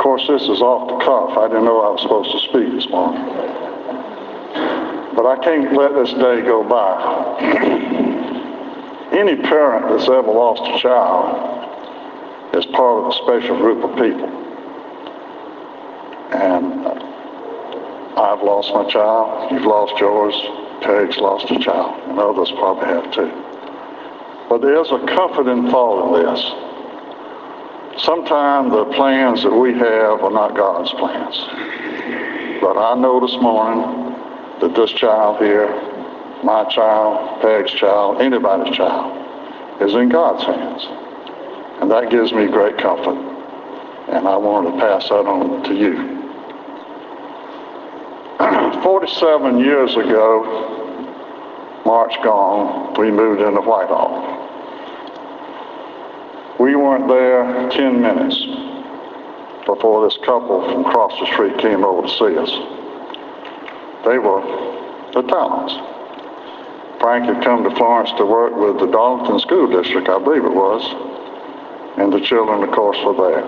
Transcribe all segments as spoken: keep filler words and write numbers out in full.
course, this is off the cuff. I didn't know I was supposed to speak this morning. But I can't let this day go by. Any parent that's ever lost a child is part of a special group of people. And I've lost my child, you've lost yours, Peg's lost a child, and others probably have too. But there's a comforting thought in this. Sometimes the plans that we have are not God's plans. But I know this morning that this child here, my child, Peg's child, anybody's child, is in God's hands. And that gives me great comfort. And I wanted to pass that on to you. forty-seven years ago, March gone, we moved into Whitehall. We weren't there ten minutes before this couple from across the street came over to see us. They were the Talents. Frank had come to Florence to work with the Darlington School District, I believe it was, and the children, of course, were there.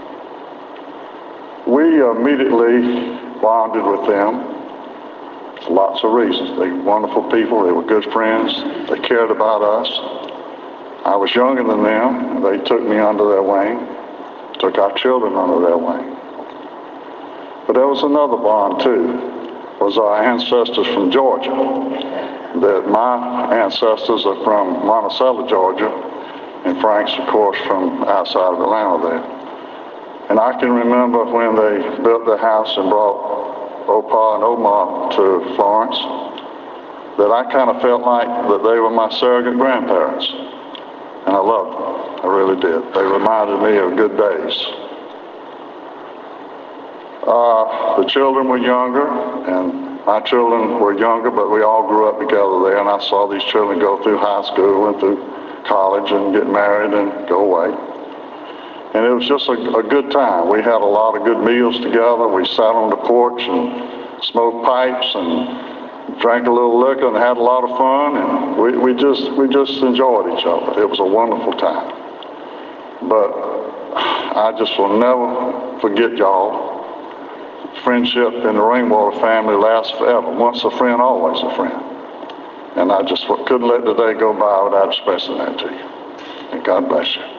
We immediately bonded with them for lots of reasons. They were wonderful people. They were good friends. They cared about us. I was younger than them, and they took me under their wing, took our children under their wing. But there was another bond, too, was our ancestors from Georgia. That my ancestors are from Monticello, Georgia, and Frank's, of course, from outside of Atlanta there. And I can remember when they built their house and brought Opa and Oma to Florence, that I kind of felt like that they were my surrogate grandparents. And I loved them. I really did. They reminded me of good days. Uh, the children were younger, and my children were younger, but we all grew up together there, and I saw these children go through high school and through college and get married and go away. And it was just a, a good time. We had a lot of good meals together. We sat on the porch and smoked pipes and drank a little liquor and had a lot of fun, and we, we just we just enjoyed each other. It was a wonderful time. But I just will never forget y'all. Friendship in the Rainwater family lasts forever. Once a friend, always a friend. And I just couldn't let the day go by without expressing that to you. And God bless you.